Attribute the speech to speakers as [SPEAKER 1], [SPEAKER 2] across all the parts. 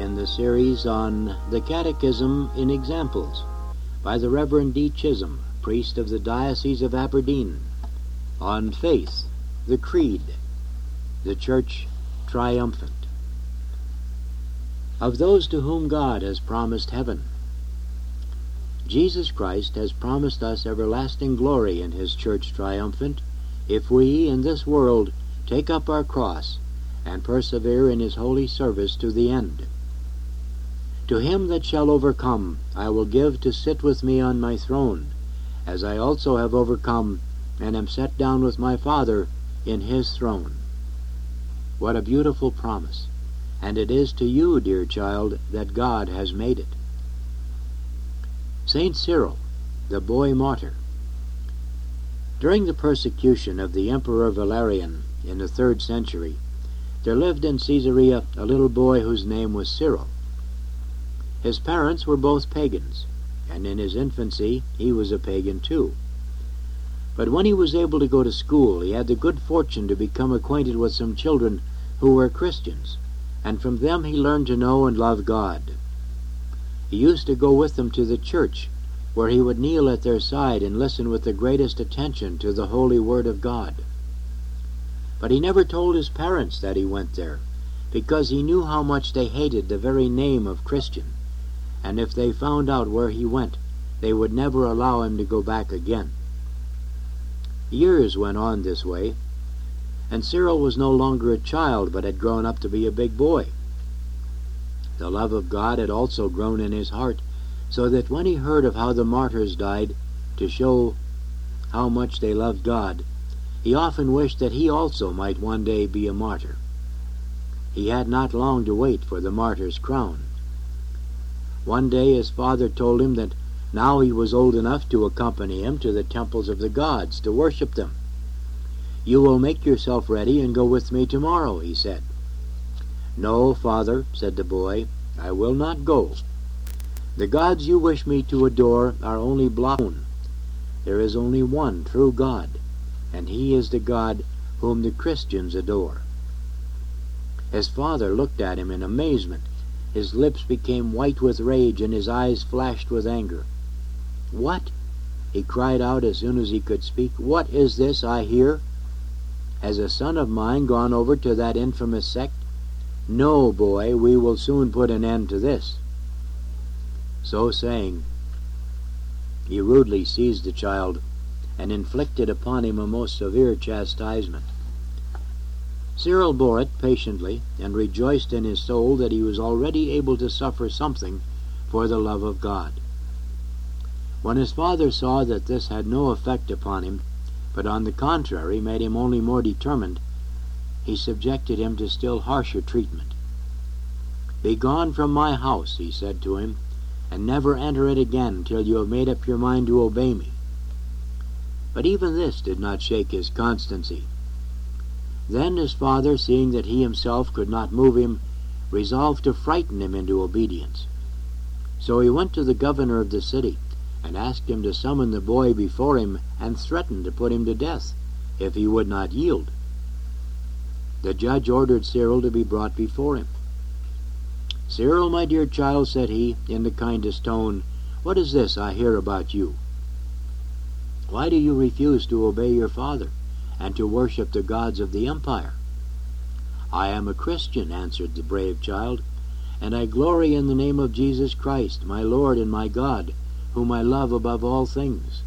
[SPEAKER 1] in the series on the Catechism in Examples by the Reverend D. Chisholm, priest of the Diocese of Aberdeen, on faith, the Creed, the Church triumphant. Of those to whom God has promised heaven, Jesus Christ has promised us everlasting glory in his Church triumphant, if we in this world take up our cross and persevere in his holy service to the end. To him that shall overcome, I will give to sit with me on my throne, as I also have overcome, and am set down with my Father in his throne. What a beautiful promise! And it is to you, dear child, that God has made it. Saint Cyril, the boy martyr. During the persecution of the Emperor Valerian in the 3rd century, there lived in Caesarea a little boy whose name was Cyril. His parents were both pagans, and in his infancy he was a pagan too. But when he was able to go to school, he had the good fortune to become acquainted with some children who were Christians, and from them he learned to know and love God. He used to go with them to the church, where he would kneel at their side and listen with the greatest attention to the holy word of God. But he never told his parents that he went there, because he knew how much they hated the very name of Christian, and if they found out where he went, they would never allow him to go back again. Years went on this way, and Cyril was no longer a child, but had grown up to be a big boy. The love of God had also grown in his heart, so that when he heard of how the martyrs died to show how much they loved God, he often wished that he also might one day be a martyr. He had not long to wait for the martyr's crown. One day his father told him that now he was old enough to accompany him to the temples of the gods to worship them. "You will make yourself ready and go with me tomorrow," he said. "No, father," said the boy, "I will not go. The gods you wish me to adore are only blown. There is only one true God, and he is the God whom the Christians adore." His father looked at him in amazement. His lips became white with rage, and his eyes flashed with anger. "What?" he cried out as soon as he could speak. "What is this I hear? Has a son of mine gone over to that infamous sect? No, boy, we will soon put an end to this." So saying, he rudely seized the child and inflicted upon him a most severe chastisement. Cyril bore it patiently and rejoiced in his soul that he was already able to suffer something for the love of God. When his father saw that this had no effect upon him, but on the contrary made him only more determined, he subjected him to still harsher treatment. "Be gone from my house," he said to him, "and never enter it again till you have made up your mind to obey me." But even this did not shake his constancy. Then his father, seeing that he himself could not move him, resolved to frighten him into obedience. So he went to the governor of the city, and asked him to summon the boy before him, and threatened to put him to death if he would not yield. The judge ordered Cyril to be brought before him. "Cyril, my dear child," said he, in the kindest tone, "what is this I hear about you? Why do you refuse to obey your father, and to worship the gods of the empire?" "I am a Christian," answered the brave child, "and I glory in the name of Jesus Christ, my Lord and my God, whom I love above all things."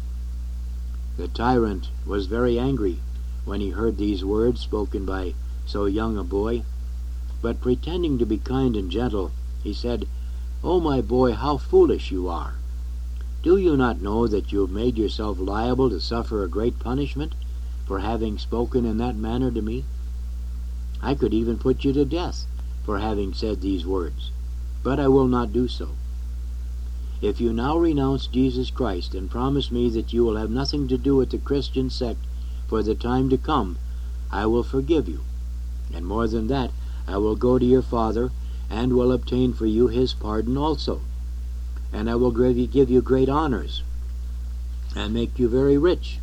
[SPEAKER 1] The tyrant was very angry when he heard these words spoken by so young a boy, but pretending to be kind and gentle, he said, "Oh, my boy, how foolish you are! Do you not know that you have made yourself liable to suffer a great punishment for having spoken in that manner to me? I could even put you to death for having said these words, but I will not do so. If you now renounce Jesus Christ and promise me that you will have nothing to do with the Christian sect for the time to come, I will forgive you. And more than that, I will go to your father and will obtain for you his pardon also. And I will give you great honors and make you very rich.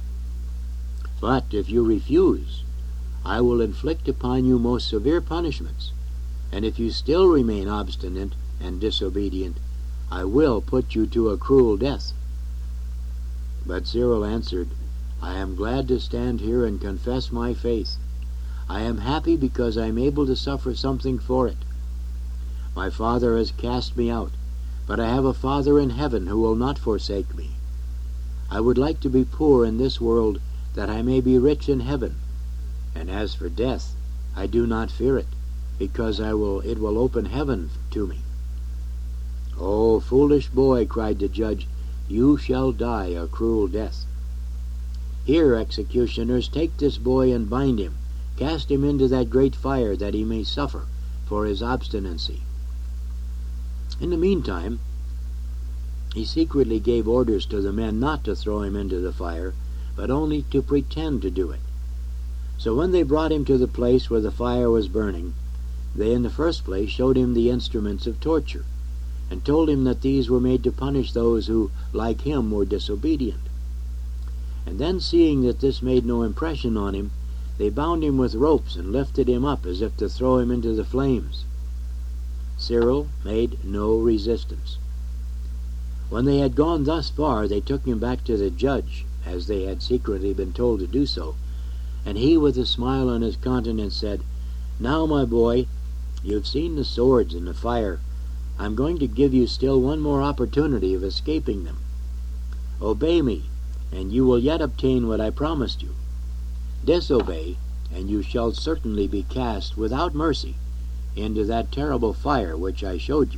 [SPEAKER 1] But if you refuse, I will inflict upon you most severe punishments, and if you still remain obstinate and disobedient, I will put you to a cruel death." But Cyril answered, "I am glad to stand here and confess my faith. I am happy because I am able to suffer something for it. My father has cast me out, but I have a Father in heaven who will not forsake me. I would like to be poor in this world, that I may be rich in heaven. And as for death, I do not fear it, because it will open heaven to me." "Oh, foolish boy," cried the judge, "you shall die a cruel death. Here, executioners, take this boy and bind him. Cast him into that great fire, that he may suffer for his obstinacy." In the meantime, he secretly gave orders to the men not to throw him into the fire, but only to pretend to do it. So when they brought him to the place where the fire was burning, they in the first place showed him the instruments of torture, and told him that these were made to punish those who, like him, were disobedient. And then, seeing that this made no impression on him, they bound him with ropes and lifted him up as if to throw him into the flames. Cyril made no resistance. When they had gone thus far, they took him back to the judge, as they had secretly been told to do so, and he, with a smile on his countenance, said, "Now, my boy, you've seen the swords and the fire. I'm going to give you still one more opportunity of escaping them. Obey me, and you will yet obtain what I promised you. Disobey, and you shall certainly be cast without mercy into that terrible fire which I showed you."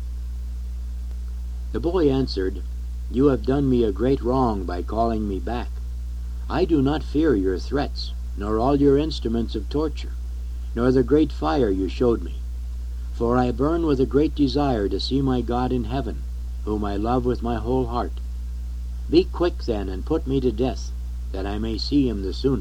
[SPEAKER 1] The boy answered, "You have done me a great wrong by calling me back. I do not fear your threats, nor all your instruments of torture, nor the great fire you showed me. For I burn with a great desire to see my God in heaven, whom I love with my whole heart. Be quick then, and put me to death, that I may see him the sooner."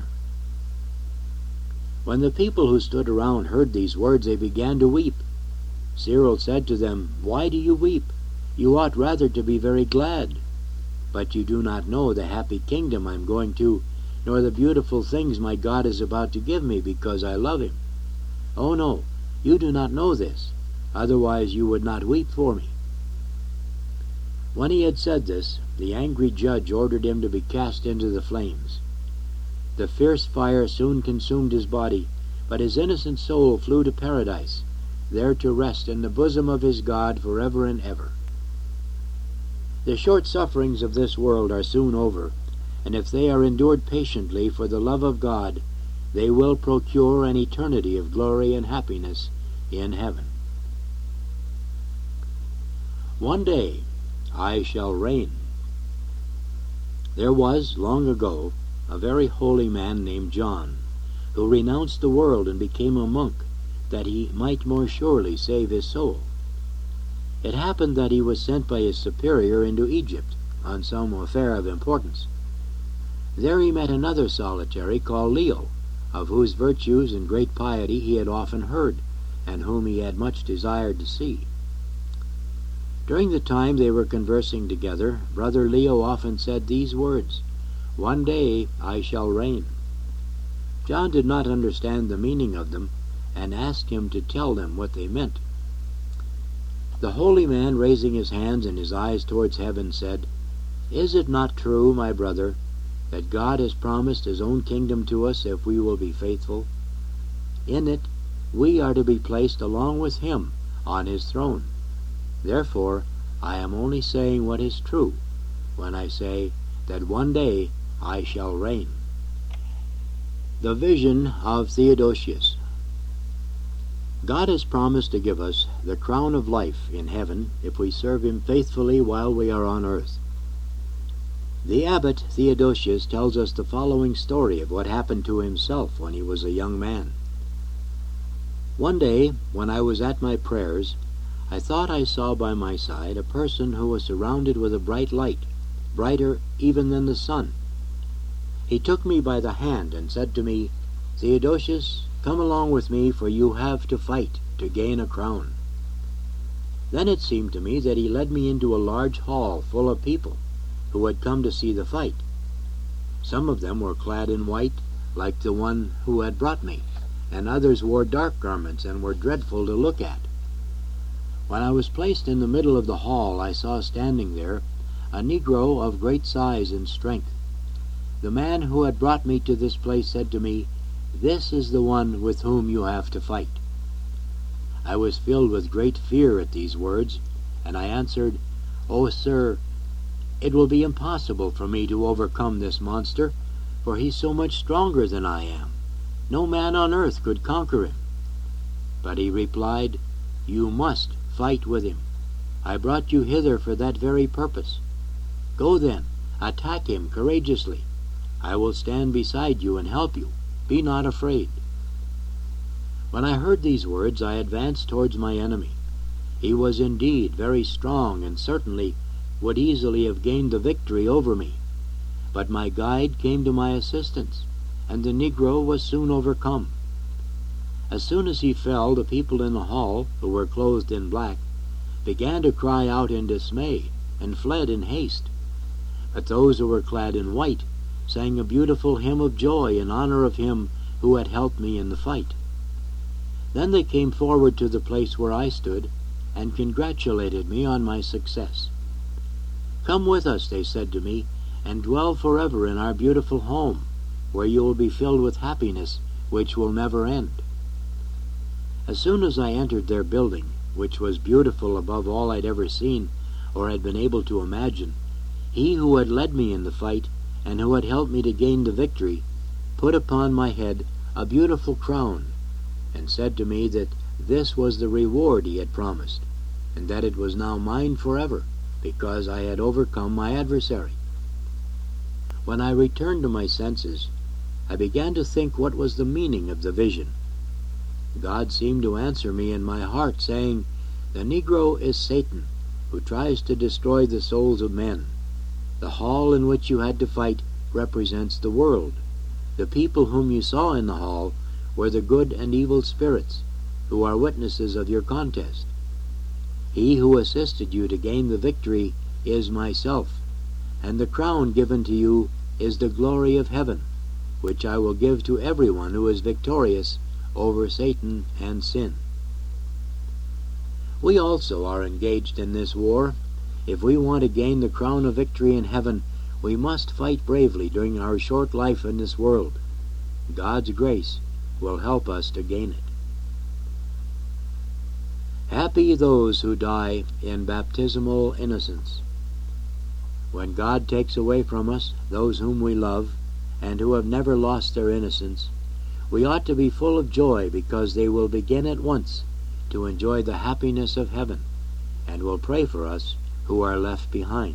[SPEAKER 1] When the people who stood around heard these words, they began to weep. Cyril said to them, "Why do you weep? You ought rather to be very glad. But you do not know the happy kingdom I am going to, nor the beautiful things my God is about to give me because I love him. Oh no, you do not know this, otherwise you would not weep for me." When he had said this, the angry judge ordered him to be cast into the flames. The fierce fire soon consumed his body, but his innocent soul flew to paradise, there to rest in the bosom of his God forever and ever. The short sufferings of this world are soon over, and if they are endured patiently for the love of God, they will procure an eternity of glory and happiness in heaven. One day I shall reign. There was, long ago, a very holy man named John, who renounced the world and became a monk, that he might more surely save his soul. It happened that he was sent by his superior into Egypt on some affair of importance. There he met another solitary called Leo, of whose virtues and great piety he had often heard, and whom he had much desired to see. During the time they were conversing together, Brother Leo often said these words, "One day I shall reign." John did not understand the meaning of them, and asked him to tell them what they meant. The holy man, raising his hands and his eyes towards heaven, said, "Is it not true, my brother, that God has promised his own kingdom to us if we will be faithful? In it we are to be placed along with him on his throne. Therefore I am only saying what is true when I say that one day I shall reign." The vision of Theodosius. God has promised to give us the crown of life in heaven if we serve him faithfully while we are on earth. The abbot Theodosius tells us the following story of what happened to himself when he was a young man. One day, when I was at my prayers, I thought I saw by my side a person who was surrounded with a bright light, brighter even than the sun. He took me by the hand and said to me, "Theodosius, come along with me, for you have to fight to gain a crown." Then it seemed to me that he led me into a large hall full of people who had come to see the fight. Some of them were clad in white, like the one who had brought me, and others wore dark garments and were dreadful to look at. When I was placed in the middle of the hall, I saw standing there a Negro of great size and strength. The man who had brought me to this place said to me, "This is the one with whom you have to fight." I was filled with great fear at these words, and I answered, "Oh, sir, it will be impossible for me to overcome this monster, for he's so much stronger than I am. No man on earth could conquer him." But he replied, "You must fight with him. I brought you hither for that very purpose. Go then, attack him courageously. I will stand beside you and help you. Be not afraid." When I heard these words, I advanced towards my enemy. He was indeed very strong, and certainly would easily have gained the victory over me. But my guide came to my assistance, and the Negro was soon overcome. As soon as he fell, the people in the hall, who were clothed in black, began to cry out in dismay, and fled in haste. But those who were clad in white sang a beautiful hymn of joy in honor of him who had helped me in the fight. Then they came forward to the place where I stood, and congratulated me on my success. "Come with us," they said to me, "and dwell forever in our beautiful home, where you will be filled with happiness which will never end." As soon as I entered their building, which was beautiful above all I'd ever seen or had been able to imagine, he who had led me in the fight and who had helped me to gain the victory put upon my head a beautiful crown and said to me that this was the reward he had promised, and that it was now mine forever because I had overcome my adversary. When I returned to my senses, I began to think what was the meaning of the vision. God seemed to answer me in my heart, saying, "The Negro is Satan, who tries to destroy the souls of men. The hall in which you had to fight represents the world. The people whom you saw in the hall were the good and evil spirits, who are witnesses of your contest. He who assisted you to gain the victory is myself, and the crown given to you is the glory of heaven, which I will give to everyone who is victorious over Satan and sin." We also are engaged in this war. If we want to gain the crown of victory in heaven, we must fight bravely during our short life in this world. God's grace will help us to gain it. Happy those who die in baptismal innocence. When God takes away from us those whom we love and who have never lost their innocence, we ought to be full of joy because they will begin at once to enjoy the happiness of heaven and will pray for us who are left behind.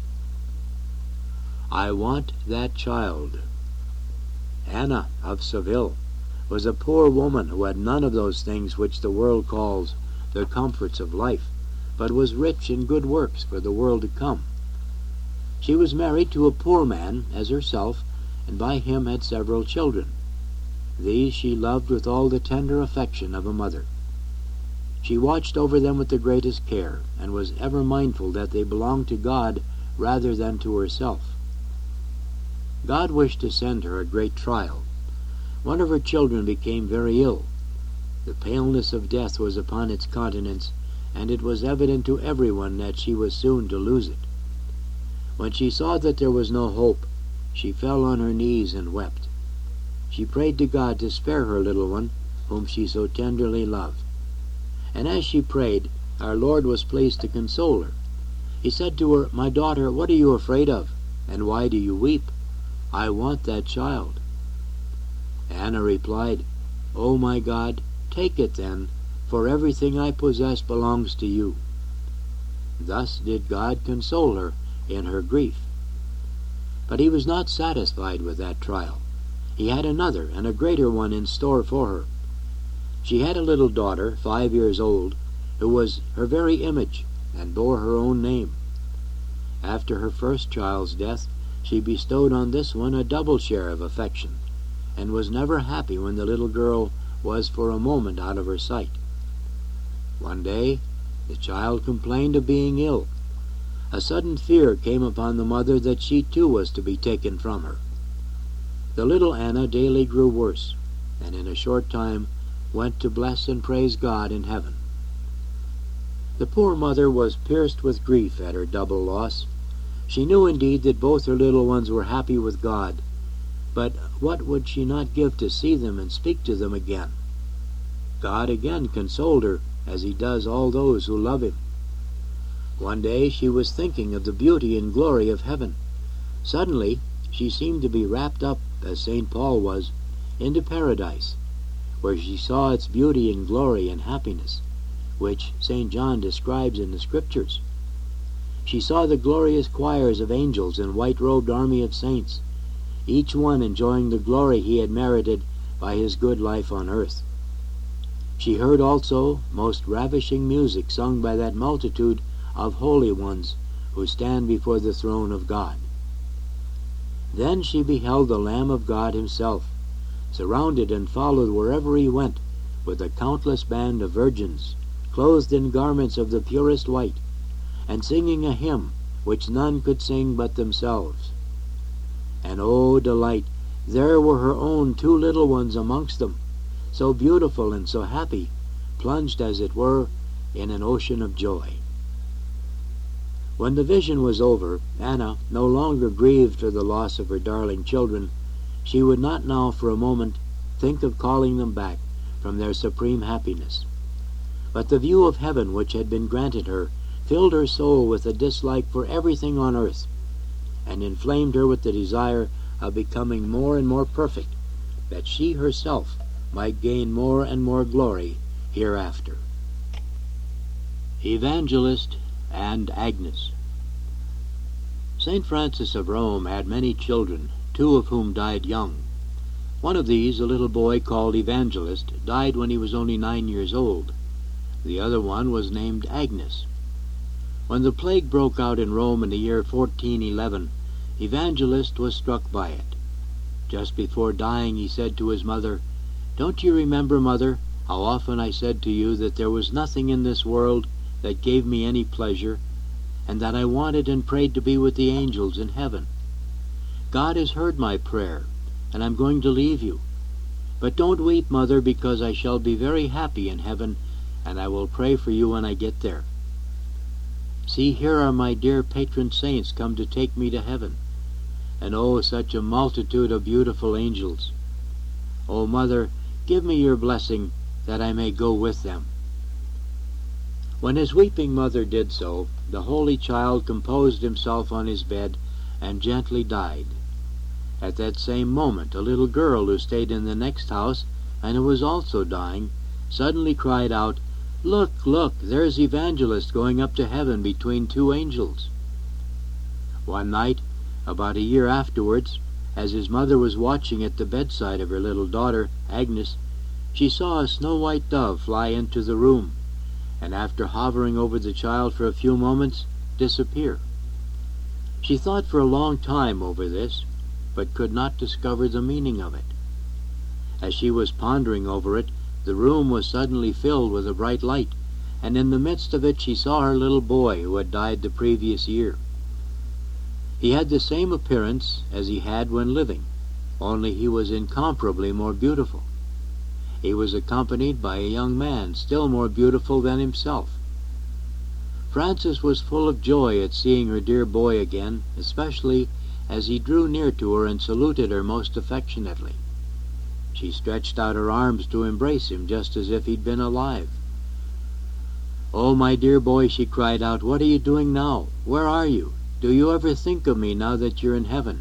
[SPEAKER 1] I want that child. Anna of Seville was a poor woman who had none of those things which the world calls the comforts of life, but was rich in good works for the world to come. She was married to a poor man as herself, and by him had several children. These she loved with all the tender affection of a mother. She watched over them with the greatest care, and was ever mindful that they belonged to God rather than to herself. God wished to send her a great trial. One of her children became very ill. The paleness of death was upon its countenance, and it was evident to everyone that she was soon to lose it. When she saw that there was no hope, she fell on her knees and wept. She prayed to God to spare her little one, whom she so tenderly loved. And as she prayed, our Lord was pleased to console her. He said to her, "My daughter, what are you afraid of, and why do you weep? I want that child." Anna replied, "Oh, my God, take it then, for everything I possess belongs to you." Thus did God console her in her grief. But he was not satisfied with that trial. He had another and a greater one in store for her. She had a little daughter, 5 years old, who was her very image and bore her own name. After her first child's death, she bestowed on this one a double share of affection, and was never happy when the little girl was for a moment out of her sight. One day, the child complained of being ill. A sudden fear came upon the mother that she too was to be taken from her. The little Anna daily grew worse. and in a short time went to bless and praise God in heaven. The poor mother was pierced with grief at her double loss. She knew indeed that both her little ones were happy with God, but what would she not give to see them and speak to them again? God again consoled her, as he does all those who love him. One day she was thinking of the beauty and glory of heaven. Suddenly she seemed to be wrapped up, as St. Paul was, into paradise, where she saw its beauty and glory and happiness, which St. John describes in the Scriptures. She saw the glorious choirs of angels and white-robed army of saints, each one enjoying the glory he had merited by his good life on earth. She heard also most ravishing music sung by that multitude of holy ones who stand before the throne of God. Then she beheld the Lamb of God himself, surrounded and followed wherever he went with a countless band of virgins, clothed in garments of the purest white, and singing a hymn which none could sing but themselves. And oh, delight, there were her own two little ones amongst them, so beautiful and so happy, plunged as it were in an ocean of joy. When the vision was over, Anna no longer grieved for the loss of her darling children. She would not now for a moment think of calling them back from their supreme happiness. But the view of heaven which had been granted her filled her soul with a dislike for everything on earth, and inflamed her with the desire of becoming more and more perfect, that she herself might gain more and more glory hereafter. Evangelist and Agnes. St. Francis of Rome had many children, two of whom died young. One of these, a little boy called Evangelist, died when he was only 9 years old. The other one was named Agnes. When the plague broke out in Rome in the year 1411, Evangelist was struck by it. Just before dying he said to his mother, "Don't you remember, Mother, how often I said to you that there was nothing in this world that gave me any pleasure, and that I wanted and prayed to be with the angels in heaven? God has heard my prayer, and I'm going to leave you. But don't weep, Mother, because I shall be very happy in heaven, and I will pray for you when I get there. See, here are my dear patron saints come to take me to heaven, and oh, such a multitude of beautiful angels. Oh, Mother, give me your blessing that I may go with them." When his weeping mother did so, the holy child composed himself on his bed and gently died. At that same moment, a little girl who stayed in the next house, and who was also dying, suddenly cried out, "Look, look, there's Evangelist going up to heaven between two angels." One night, about a year afterwards, as his mother was watching at the bedside of her little daughter, Agnes, she saw a snow-white dove fly into the room, and after hovering over the child for a few moments, disappear. She thought for a long time over this, but could not discover the meaning of it. As she was pondering over it, the room was suddenly filled with a bright light, and in the midst of it she saw her little boy who had died the previous year. He had the same appearance as he had when living, only he was incomparably more beautiful. He was accompanied by a young man still more beautiful than himself. Frances was full of joy at seeing her dear boy again, especially as he drew near to her and saluted her most affectionately. She stretched out her arms to embrace him just as if he'd been alive. "Oh, my dear boy," she cried out, "what are you doing now? Where are you? Do you ever think of me now that you're in heaven?"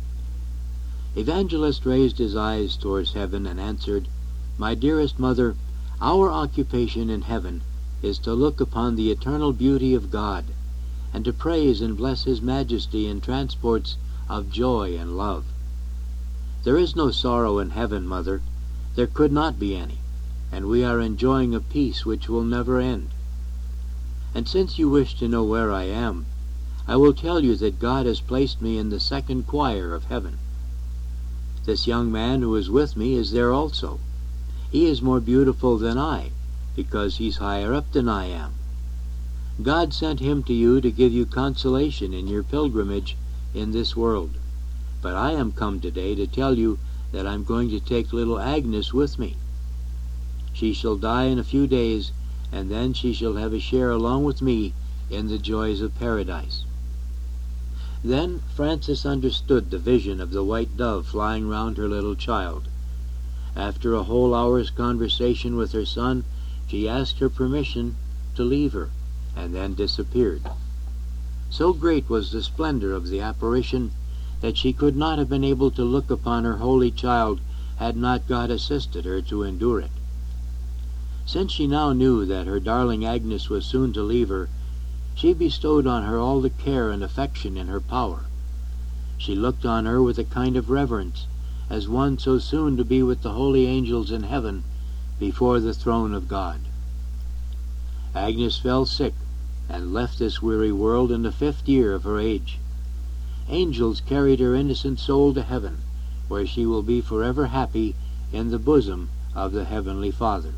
[SPEAKER 1] Evangelist raised his eyes towards heaven and answered, "My dearest mother, our occupation in heaven is to look upon the eternal beauty of God, and to praise and bless His majesty in transports of joy and love. There is no sorrow in heaven, Mother. There could not be any, and we are enjoying a peace which will never end. And since you wish to know where I am, I will tell you that God has placed me in the second choir of heaven. This young man who is with me is there also. He is more beautiful than I, because he's higher up than I am. God sent him to you to give you consolation in your pilgrimage in this world. But I am come today to tell you that I'm going to take little Agnes with me. She shall die in a few days, and then she shall have a share along with me in the joys of paradise." Then Frances understood the vision of the white dove flying round her little child. After a whole hour's conversation with her son, she asked her permission to leave her, and then disappeared. So great was the splendor of the apparition that she could not have been able to look upon her holy child had not God assisted her to endure it. Since she now knew that her darling Agnes was soon to leave her, she bestowed on her all the care and affection in her power. She looked on her with a kind of reverence, as one so soon to be with the holy angels in heaven before the throne of God. Agnes fell sick and left this weary world in the 5th year of her age. Angels carried her innocent soul to heaven, where she will be forever happy in the bosom of the Heavenly Father.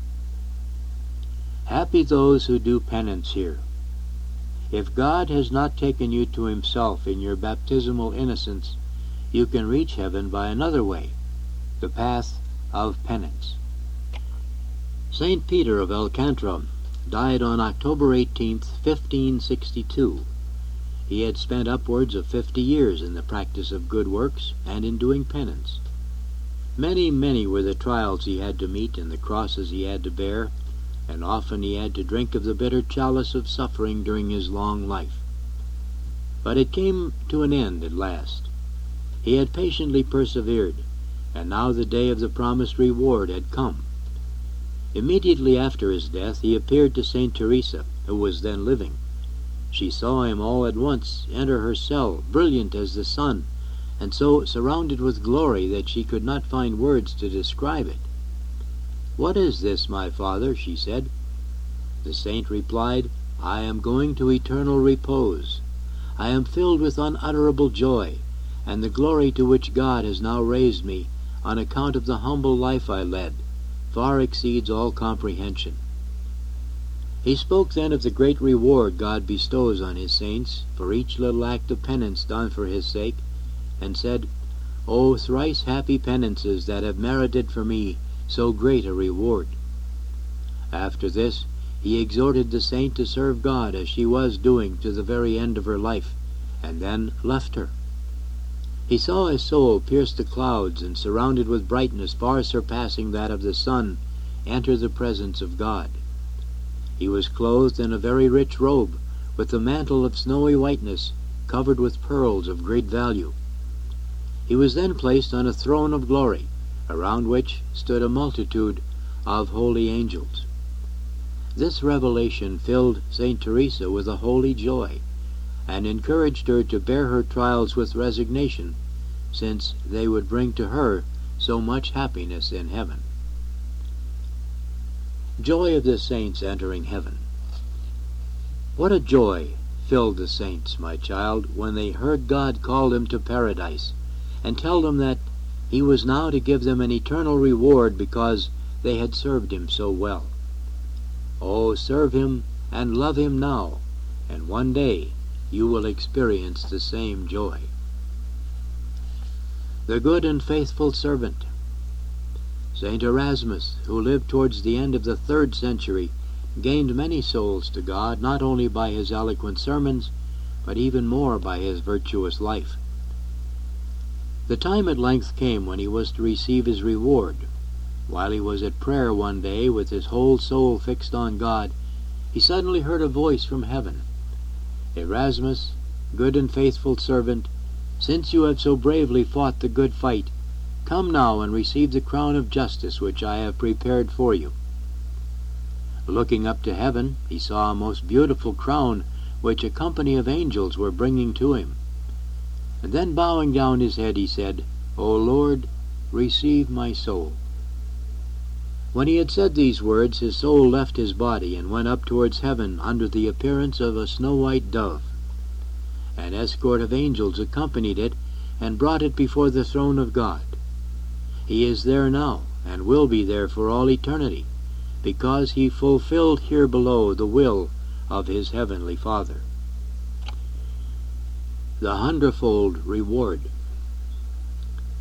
[SPEAKER 1] Happy those who do penance here. If God has not taken you to himself in your baptismal innocence, you can reach heaven by another way, the path of penance. St. Peter of Alcantara died on October 18th, 1562. He had spent upwards of 50 years in the practice of good works and in doing penance. Many, many were the trials he had to meet and the crosses he had to bear, and often he had to drink of the bitter chalice of suffering during his long life. But it came to an end at last. He had patiently persevered, and now the day of the promised reward had come. Immediately after his death he appeared to St. Teresa, who was then living. She saw him all at once enter her cell, brilliant as the sun, and so surrounded with glory that she could not find words to describe it. "What is this, my father?" she said. The saint replied, "I am going to eternal repose. I am filled with unutterable joy, and the glory to which God has now raised me, on account of the humble life I led, far exceeds all comprehension." He spoke then of the great reward God bestows on his saints for each little act of penance done for his sake, and said, "O thrice happy penances that have merited for me so great a reward." After this, he exhorted the saint to serve God as she was doing to the very end of her life, and then left her. He saw his soul pierce the clouds and, surrounded with brightness far surpassing that of the sun, enter the presence of God. He was clothed in a very rich robe, with a mantle of snowy whiteness, covered with pearls of great value. He was then placed on a throne of glory, around which stood a multitude of holy angels. This revelation filled St. Teresa with a holy joy, and encouraged her to bear her trials with resignation, since they would bring to her so much happiness in heaven. Joy of the saints entering heaven. What a joy filled the saints, my child, when they heard God call them to paradise, and tell them that he was now to give them an eternal reward because they had served him so well. Oh, serve him and love him now, and one day you will experience the same joy. The good and faithful servant. St. Erasmus, who lived towards the end of the 3rd century, gained many souls to God, not only by his eloquent sermons, but even more by his virtuous life. The time at length came when he was to receive his reward. While he was at prayer one day, with his whole soul fixed on God, he suddenly heard a voice from heaven. "Erasmus, good and faithful servant, since you have so bravely fought the good fight, come now and receive the crown of justice which I have prepared for you." Looking up to heaven, he saw a most beautiful crown which a company of angels were bringing to him. And then, bowing down his head, he said, "O Lord, receive my soul." When he had said these words, his soul left his body and went up towards heaven under the appearance of a snow-white dove. An escort of angels accompanied it and brought it before the throne of God. He is there now, and will be there for all eternity, because he fulfilled here below the will of his heavenly Father. The hundredfold reward.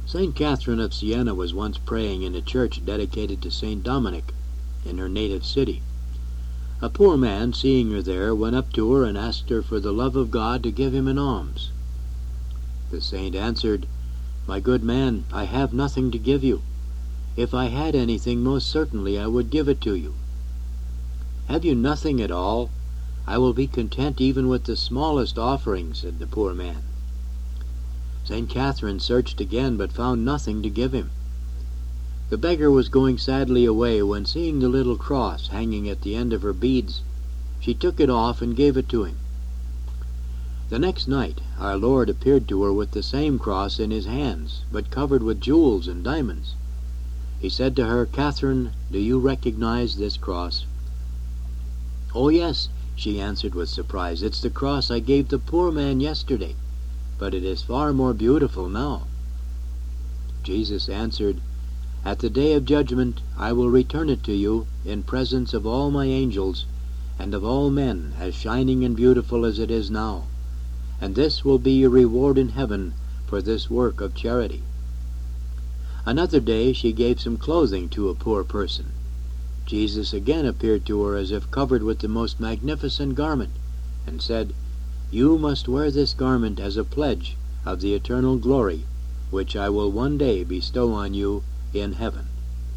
[SPEAKER 1] St. Catherine of Siena was once praying in a church dedicated to St. Dominic in her native city. A poor man, seeing her there, went up to her and asked her for the love of God to give him an alms. The saint answered, "My good man, I have nothing to give you. If I had anything, most certainly I would give it to you." "Have you nothing at all? I will be content even with the smallest offering," said the poor man. St. Catherine searched again, but found nothing to give him. The beggar was going sadly away when, seeing the little cross hanging at the end of her beads, she took it off and gave it to him. The next night our Lord appeared to her with the same cross in his hands, but covered with jewels and diamonds. He said to her, "Catherine, do you recognize this cross?" "Oh, yes," she answered with surprise. "It's the cross I gave the poor man yesterday, but it is far more beautiful now." Jesus answered, "At the day of judgment I will return it to you in presence of all my angels and of all men, as shining and beautiful as it is now. And this will be your reward in heaven for this work of charity." Another day she gave some clothing to a poor person. Jesus again appeared to her as if covered with the most magnificent garment, and said, "You must wear this garment as a pledge of the eternal glory which I will one day bestow on you in heaven."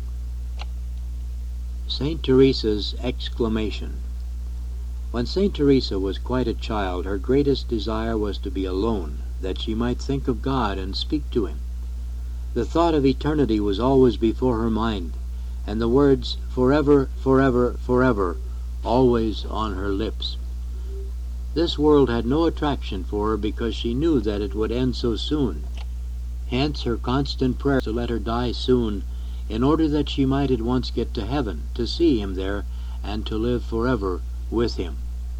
[SPEAKER 1] Saint Teresa's exclamation. When Saint Teresa was quite a child, her greatest desire was to be alone, that she might think of God and speak to him. The thought of eternity was always before her mind, and the words "forever, forever, forever" always on her lips. This world had no attraction for her because she knew that it would end so soon. Hence her constant prayer to let her die soon, in order that she might at once get to heaven, to see him there, and to live forever with him.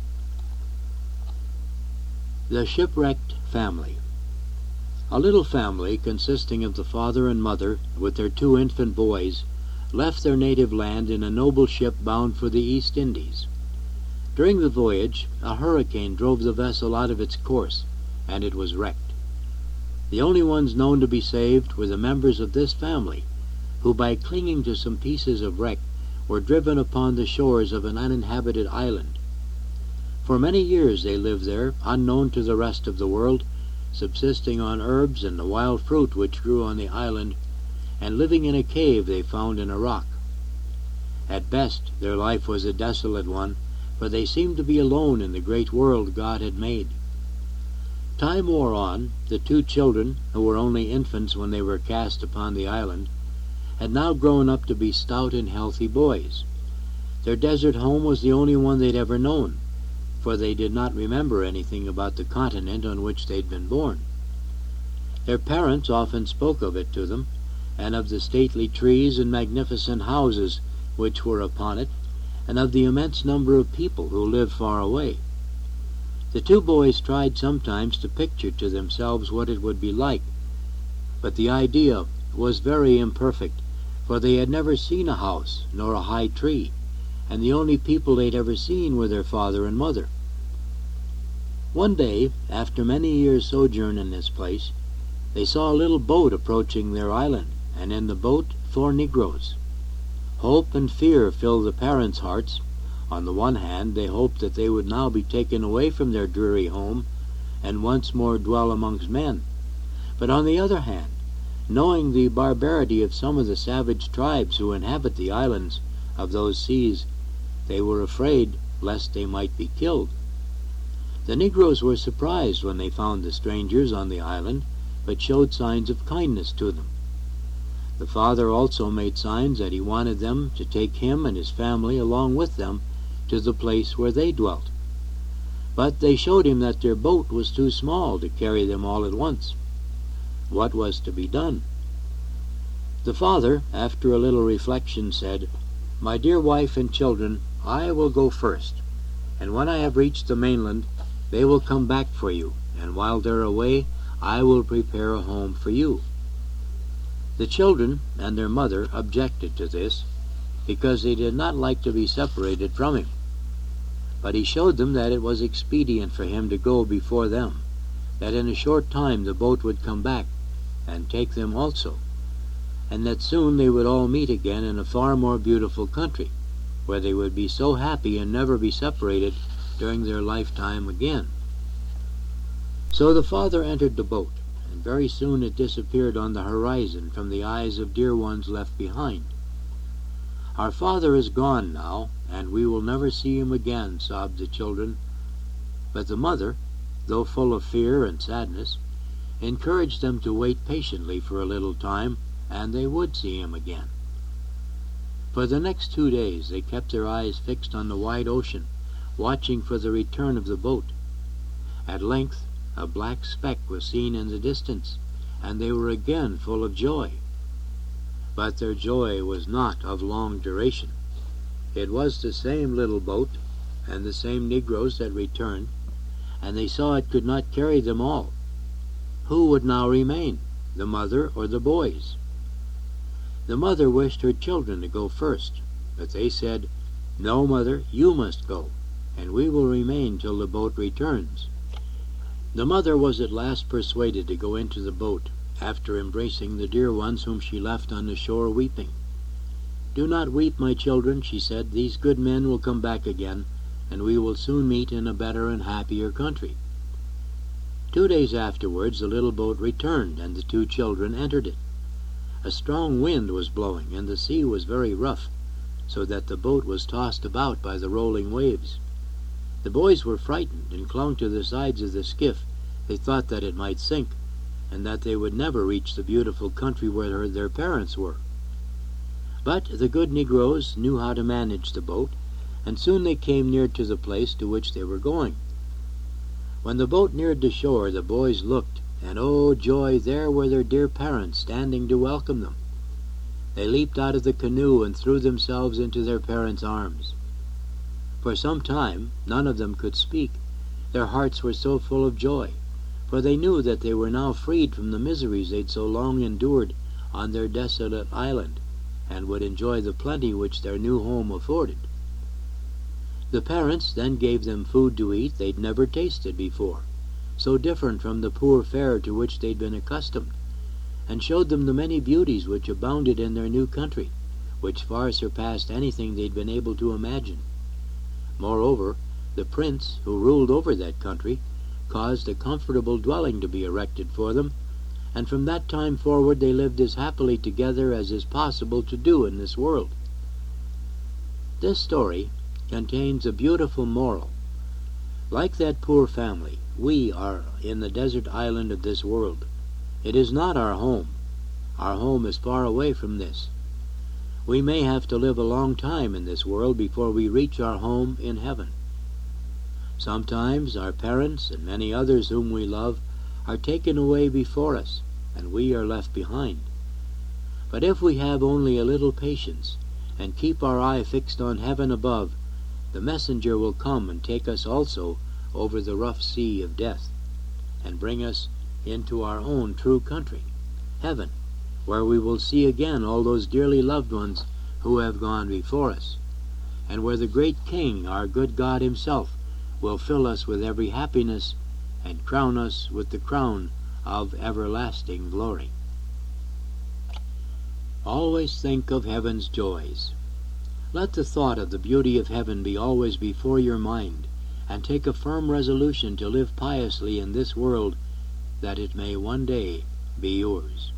[SPEAKER 1] The Shipwrecked Family. A little family, consisting of the father and mother, with their 2 infant boys, left their native land in a noble ship bound for the East Indies. During the voyage, a hurricane drove the vessel out of its course, and it was wrecked. The only ones known to be saved were the members of this family, who, by clinging to some pieces of wreck, were driven upon the shores of an uninhabited island. For many years they lived there, unknown to the rest of the world, subsisting on herbs and the wild fruit which grew on the island, and living in a cave they found in a rock. At best their life was a desolate one, for they seemed to be alone in the great world God had made. Time wore on. The 2 children, who were only infants when they were cast upon the island, had now grown up to be stout and healthy boys. Their desert home was the only one they'd ever known, for they did not remember anything about the continent on which they'd been born. Their parents often spoke of it to them, and of the stately trees and magnificent houses which were upon it, and of the immense number of people who lived far away. The 2 boys tried sometimes to picture to themselves what it would be like, but the idea was very imperfect, for they had never seen a house nor a high tree, and the only people they'd ever seen were their father and mother. One day, after many years' sojourn in this place, they saw a little boat approaching their island, and in the boat 4 Negroes. Hope and fear filled the parents' hearts. On the one hand, they hoped that they would now be taken away from their dreary home and once more dwell amongst men. But on the other hand, knowing the barbarity of some of the savage tribes who inhabit the islands of those seas, they were afraid lest they might be killed. The Negroes were surprised when they found the strangers on the island, but showed signs of kindness to them. The father also made signs that he wanted them to take him and his family along with them to the place where they dwelt. But they showed him that their boat was too small to carry them all at once. What was to be done? The father, after a little reflection, said, "My dear wife and children, I will go first, and when I have reached the mainland, they will come back for you, and while they're away, I will prepare a home for you." The children and their mother objected to this, because they did not like to be separated from him. But he showed them that it was expedient for him to go before them, that in a short time the boat would come back, and take them also, and that soon they would all meet again in a far more beautiful country, where they would be so happy and never be separated during their lifetime again. So the father entered the boat, and very soon it disappeared on the horizon from the eyes of dear ones left behind. "Our father is gone now, and we will never see him again," sobbed the children. But the mother, though full of fear and sadness, encouraged them to wait patiently for a little time, and they would see him again. For the next 2 days they kept their eyes fixed on the wide ocean, watching for the return of the boat. At length a black speck was seen in the distance, and they were again full of joy. But their joy was not of long duration. It was the same little boat, and the same negroes that returned, and they saw it could not carry them all. Who would now remain, the mother or the boys? The mother wished her children to go first, but they said, "No, mother, you must go, and we will remain till the boat returns." The mother was at last persuaded to go into the boat, after embracing the dear ones whom she left on the shore weeping. "Do not weep, my children," she said. "These good men will come back again, and we will soon meet in a better and happier country." 2 days afterwards the little boat returned, and the 2 children entered it. A strong wind was blowing, and the sea was very rough, so that the boat was tossed about by the rolling waves. The boys were frightened and clung to the sides of the skiff. They thought that it might sink, and that they would never reach the beautiful country where their parents were. But the good negroes knew how to manage the boat, and soon they came near to the place to which they were going. When the boat neared the shore, the boys looked, and oh joy, there were their dear parents standing to welcome them. They leaped out of the canoe and threw themselves into their parents' arms. For some time none of them could speak. Their hearts were so full of joy, for they knew that they were now freed from the miseries they'd so long endured on their desolate island, and would enjoy the plenty which their new home afforded. The parents then gave them food to eat they'd never tasted before, so different from the poor fare to which they'd been accustomed, and showed them the many beauties which abounded in their new country, which far surpassed anything they'd been able to imagine. Moreover, the prince who ruled over that country caused a comfortable dwelling to be erected for them, and from that time forward they lived as happily together as is possible to do in this world. This story contains a beautiful moral. Like that poor family, we are in the desert island of this world. It is not our home. Our home is far away from this. We may have to live a long time in this world before we reach our home in heaven. Sometimes our parents and many others whom we love are taken away before us, and we are left behind. But if we have only a little patience, and keep our eye fixed on heaven above, the messenger will come and take us also over the rough sea of death, and bring us into our own true country, heaven, where we will see again all those dearly loved ones who have gone before us, and where the great King, our good God himself, will fill us with every happiness and crown us with the crown of everlasting glory. Always think of heaven's joys. Let the thought of the beauty of heaven be always before your mind, and take a firm resolution to live piously in this world, that it may one day be yours.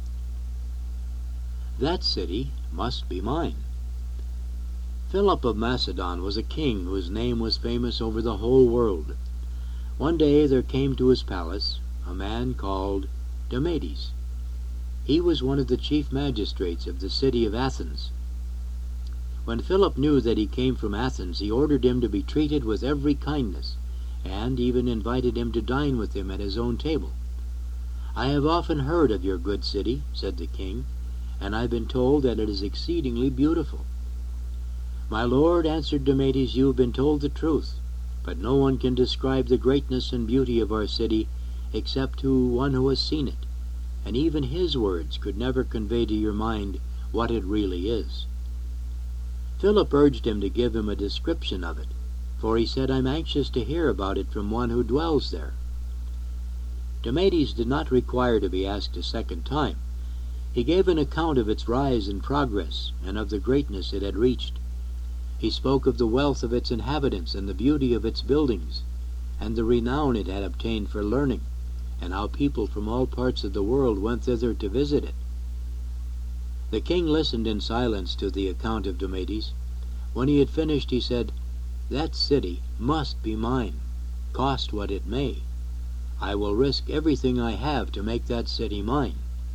[SPEAKER 1] That city must be mine. Philip of Macedon was a king whose name was famous over the whole world. One day there came to his palace a man called Demades. He was one of the chief magistrates of the city of Athens. When Philip knew that he came from Athens, he ordered him to be treated with every kindness, and even invited him to dine with him at his own table. "I have often heard of your good city," said the king, "and I've been told that it is exceedingly beautiful." "My lord," answered Demades, "you have been told the truth, but no one can describe the greatness and beauty of our city except to one who has seen it, and even his words could never convey to your mind what it really is." Philip urged him to give him a description of it, for he said, "I'm anxious to hear about it from one who dwells there." Demades did not require to be asked a second time. He gave an account of its rise and progress, and of the greatness it had reached. He spoke of the wealth of its inhabitants, and the beauty of its buildings, and the renown it had obtained for learning, and how people from all parts of the world went thither to visit it. The king listened in silence to the account of Demades. When he had finished, he said, "That city must be mine, cost what it may. I will risk everything I have to make that city mine."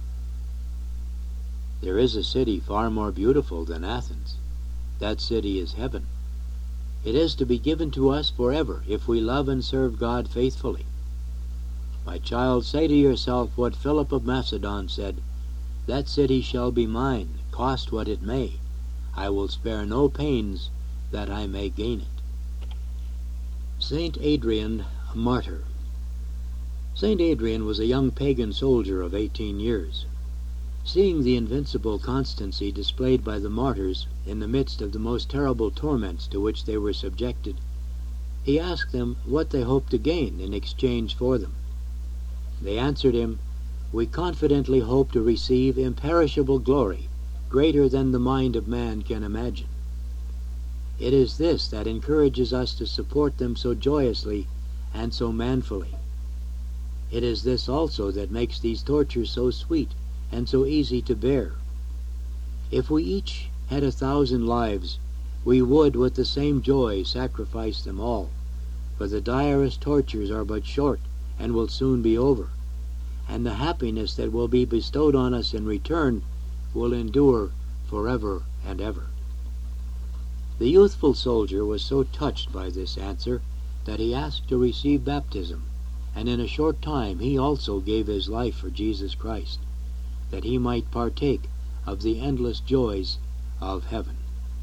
[SPEAKER 1] There is a city far more beautiful than Athens. That city is heaven. It is to be given to us forever if we love and serve God faithfully. My child, say to yourself what Philip of Macedon said, "That city shall be mine, cost what it may. I will spare no pains that I may gain it." Saint Adrian, a martyr. Saint Adrian was a young pagan soldier of 18 years. Seeing the invincible constancy displayed by the martyrs in the midst of the most terrible torments to which they were subjected, he asked them what they hoped to gain in exchange for them. They answered him, "We confidently hope to receive imperishable glory, greater than the mind of man can imagine." It is this that encourages us to support them so joyously and so manfully. It is this also that makes these tortures so sweet and so easy to bear. If we each had 1,000 lives, we would with the same joy sacrifice them all, for the direst tortures are but short and will soon be over, and the happiness that will be bestowed on us in return will endure forever and ever. The youthful soldier was so touched by this answer that he asked to receive baptism, and in a short time he also gave his life for Jesus Christ, that he might partake of the endless joys of heaven.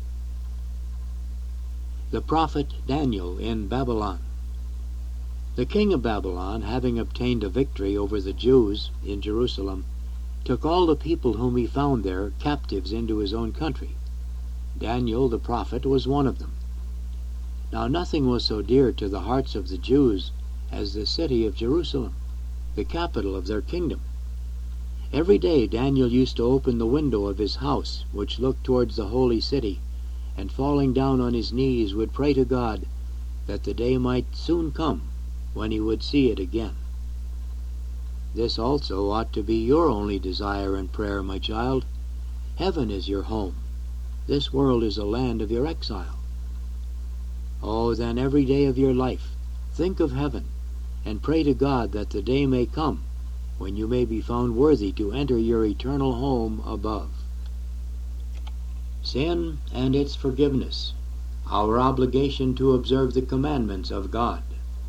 [SPEAKER 1] The prophet Daniel in Babylon. The king of Babylon, having obtained a victory over the Jews in Jerusalem, took all the people whom he found there captives into his own country. Daniel the prophet was one of them. Now nothing was so dear to the hearts of the Jews as the city of Jerusalem, the capital of their kingdom. Every day Daniel used to open the window of his house, which looked towards the holy city, and falling down on his knees would pray to God that the day might soon come when he would see it again. This also ought to be your only desire and prayer, my child. Heaven is your home. This world is a land of your exile. Oh, then every day of your life think of heaven, and pray to God that the day may come when you may be found worthy to enter your eternal home above. Sin and its forgiveness. Our obligation to observe the commandments of God.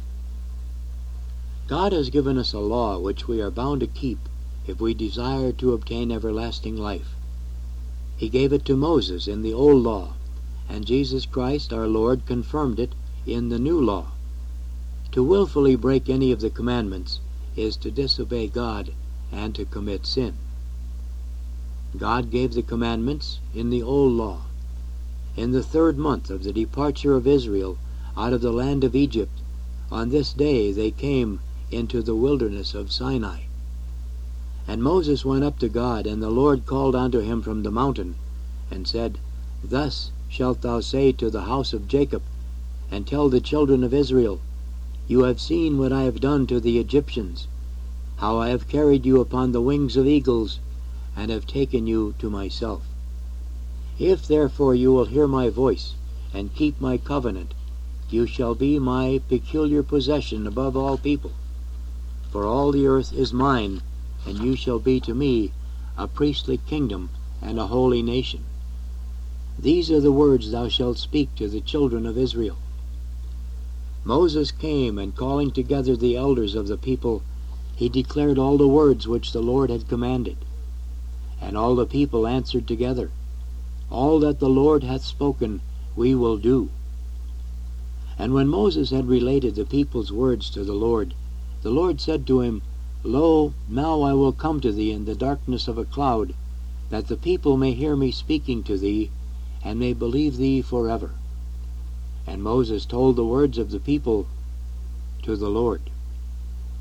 [SPEAKER 1] God has given us a law which we are bound to keep if we desire to obtain everlasting life. He gave it to Moses in the Old Law, and Jesus Christ our Lord confirmed it in the New Law. To willfully break any of the commandments is to disobey God and to commit sin. God gave the commandments in the Old Law. In the 3rd month of the departure of Israel out of the land of Egypt, on this day they came into the wilderness of Sinai. And Moses went up to God, and the Lord called unto him from the mountain, and said, Thus shalt thou say to the house of Jacob, and tell the children of Israel, You have seen what I have done to the Egyptians, how I have carried you upon the wings of eagles, and have taken you to myself. If therefore you will hear my voice, and keep my covenant, you shall be my peculiar possession above all people. For all the earth is mine, and you shall be to me a priestly kingdom and a holy nation. These are the words thou shalt speak to the children of Israel. Moses came, and calling together the elders of the people, he declared all the words which the Lord had commanded. And all the people answered together, All that the Lord hath spoken we will do. And when Moses had related the people's words to the Lord said to him, Lo, now I will come to thee in the darkness of a cloud, that the people may hear me speaking to thee, and may believe thee forever. And Moses told the words of the people to the Lord.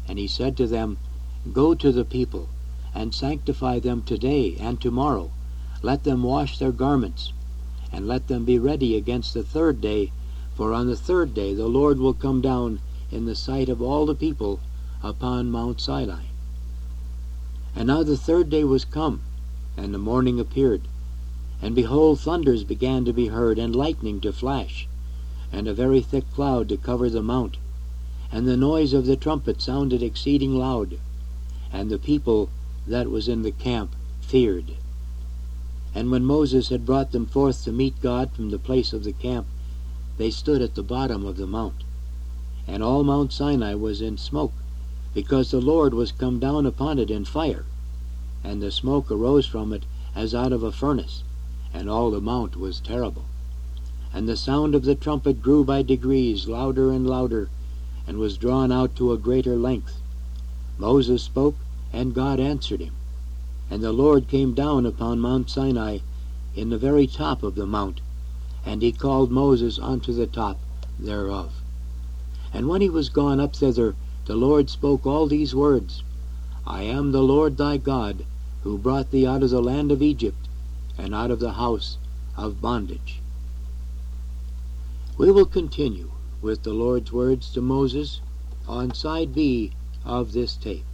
[SPEAKER 1] And he said to them, Go to the people, and sanctify them today and tomorrow. Let them wash their garments, and let them be ready against the third day, for on the third day the Lord will come down in the sight of all the people upon Mount Sinai. And now the third day was come, and the morning appeared. And behold, thunders began to be heard, and lightning to flash, and a very thick cloud to cover the mount. And the noise of the trumpet sounded exceeding loud, and the people that was in the camp feared. And when Moses had brought them forth to meet God from the place of the camp, they stood at the bottom of the mount. And all Mount Sinai was in smoke, because the Lord was come down upon it in fire, and the smoke arose from it as out of a furnace, and all the mount was terrible. And the sound of the trumpet grew by degrees louder and louder, and was drawn out to a greater length. Moses spoke, and God answered him. And the Lord came down upon Mount Sinai in the very top of the mount, and he called Moses unto the top thereof. And when he was gone up thither, the Lord spoke all these words, I am the Lord thy God, who brought thee out of the land of Egypt, and out of the house of bondage. We will continue with the Lord's words to Moses on side B of this tape.